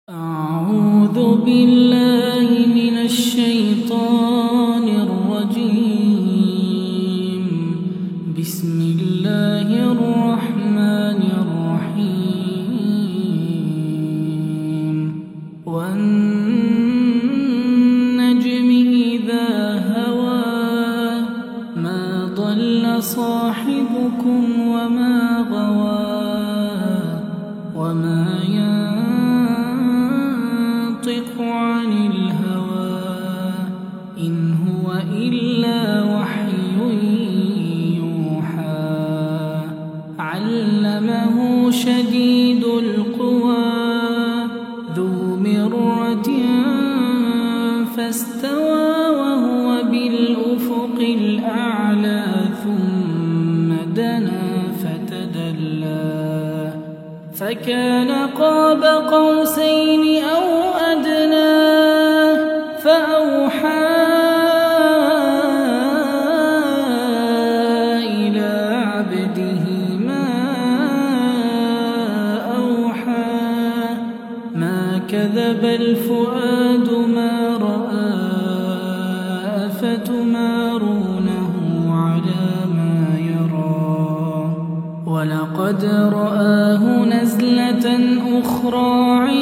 أعوذ بالله من الشيطان الرجيم. بسم الله الرحمن الرحيم. والنجم إذا هوى ما ضل صاحبكم وما غوى وما ينطق عن الهوى إن هو إلا وحي يوحى. علمه شديد القوى ذو مرة فاستوى وهو بالأفق الأعلى ثم دنا فتدلى فكان قاب قوسين أو أدنى فأوحى إلى عبده ما أوحى. ما كذب الفؤاد ما رأى أفتمارونه على ما يرى. ولقد رآه نزلة أخرى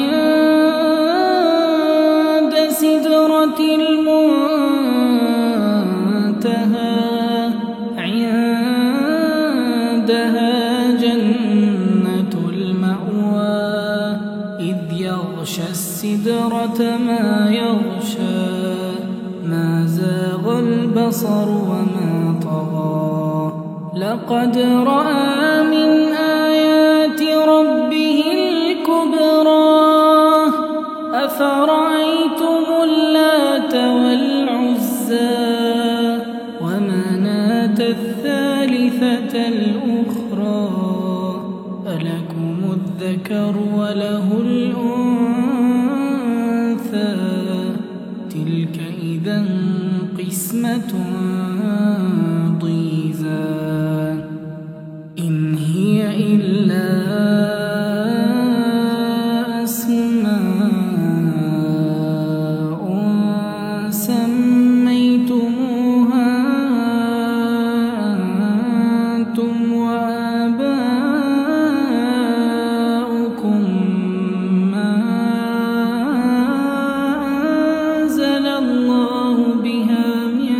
عند سدرة المنتهى عندها جنة المأوى إذ يغشى السدرة ما يغشى. ما زاغ البصر وما طغى. لقد رأى من آيات ربه الكبرى. أفرأيتم اللات والعزى ومناة الثالثة الأخرى. ألكم الذكر وله الأنثى تلك إذا قسمة ضيزى. إن هي إلا أسماء سميتموها أنتم وآباؤكم ما أنزل الله بها من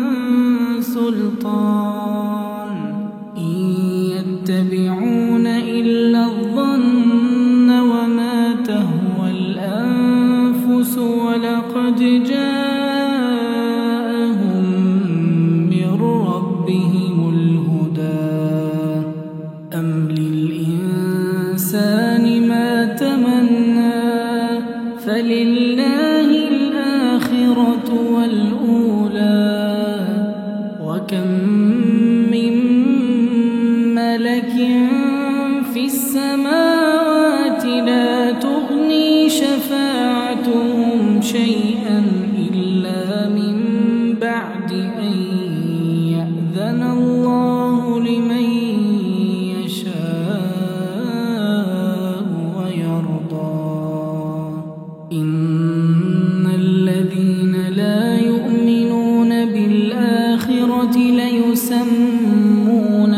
سلطان إن يتبعون إلا الظن وما تهوى الأنفس. ولقد جاءهم من ربهم الهدى. أم للإنسان ما تمنى فلله الآخرة والأولى. وكم من ملك في السماوات لا تغني شفاعتهم شيئا إلا من بعد أن يأذن الله لمن يشاء ويرضى. إن الذين لا يؤمنون بالآخرة ليسمون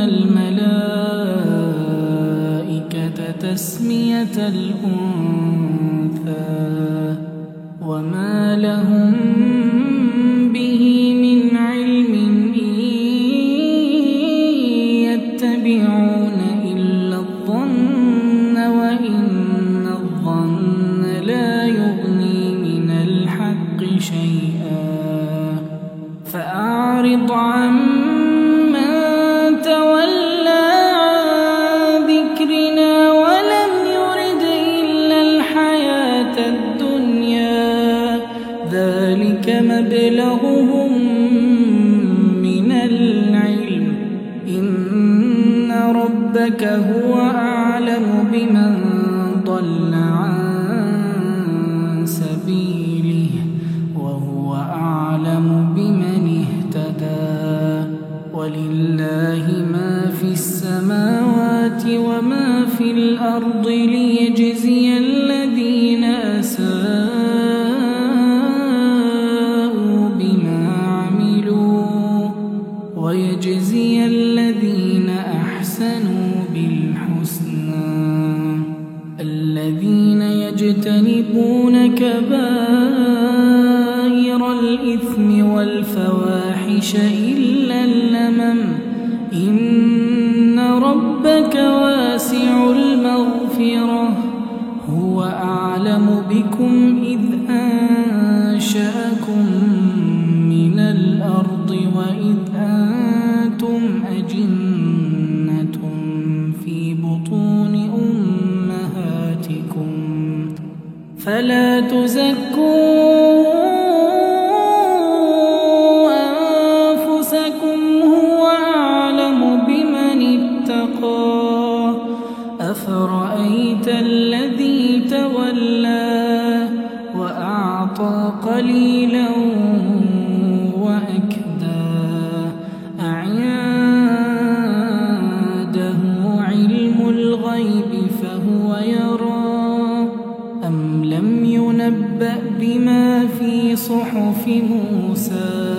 الملائكة تسمية الأنثى وما لهم به من علم إن يتبعون إلا الظن وإن الظن لا يغني من الحق شيئا. فأعرض عمن تولى عن ذكرنا ولم يرد إلا الحياة الدنيا. ذلك مبلغهم من العلم. إن ربك هو أعلم بمن ضل عن سبيله وهو أعلم بمن اهتدى. ولله ما في السماوات وما في الأرض ليجزي الذين الفواحش إلا اللمم إن ربك واسع المغفرة هو أعلم بكم إذ أنشأكم من الأرض وإذ أنتم أجنة في بطون أمهاتكم فلا تزكوا أنفسكم هو أعلم بمن اتقى أفرأيت الذي تولى وأعطى قليلا وأكدى أعنده علم الغيب فهو يرى أم لم ينبأ بما في صحف موسى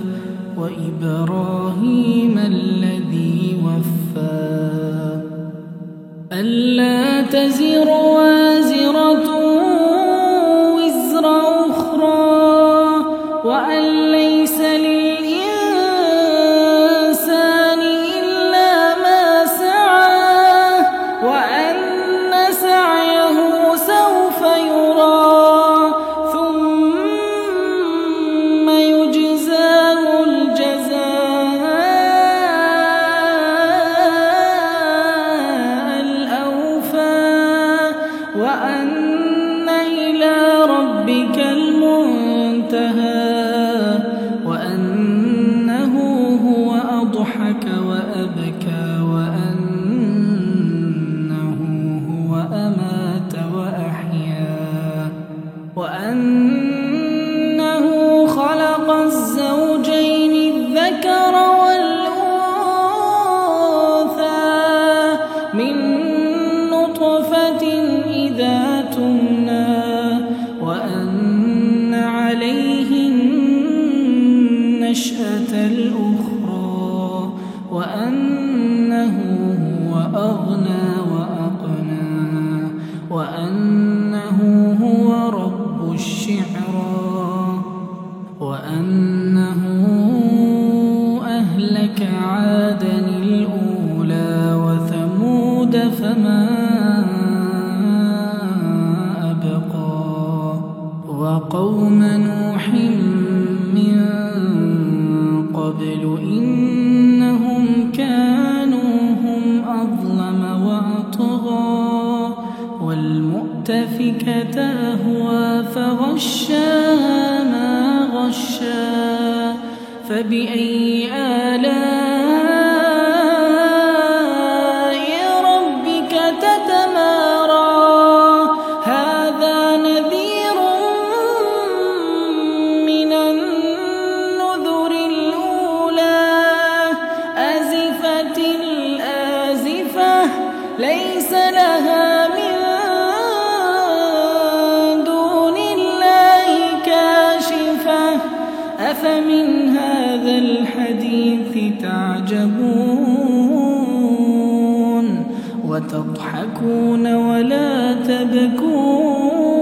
وإبراهيم الذي وفى ألا تزر وازرة وزر أخرى وأن ليس للإنسان إلا ما سعى وأن سعيه سوف يرى ثم يجزاه الجزاء الأوفى وأن إلى ربك المنتهى وأنه هو أضحك وأبكى وأنه هو أمات وأحيا وأنه خلق الزوجين الذكر والأنثى من نطفة إذا تمنى وأن عليه النشأة الأخرى وأنه هو أغنى وأقنى وأنه هو رب الشعرى وأنه أهلك عادا الأولى وثمود فما أبقى وقوم نوح من قبل إنهم كانوا هم أظلم وأطغى والمؤتفكة أهوى فغشاها ما غشا فبأي آلاء ربك تتمارى هذا نذير من النذر الأولى أزفت الآزفة ليس لها من دون الله كاشفة أفمن هذا الحديث تعجبون وتضحكون ولا تبكون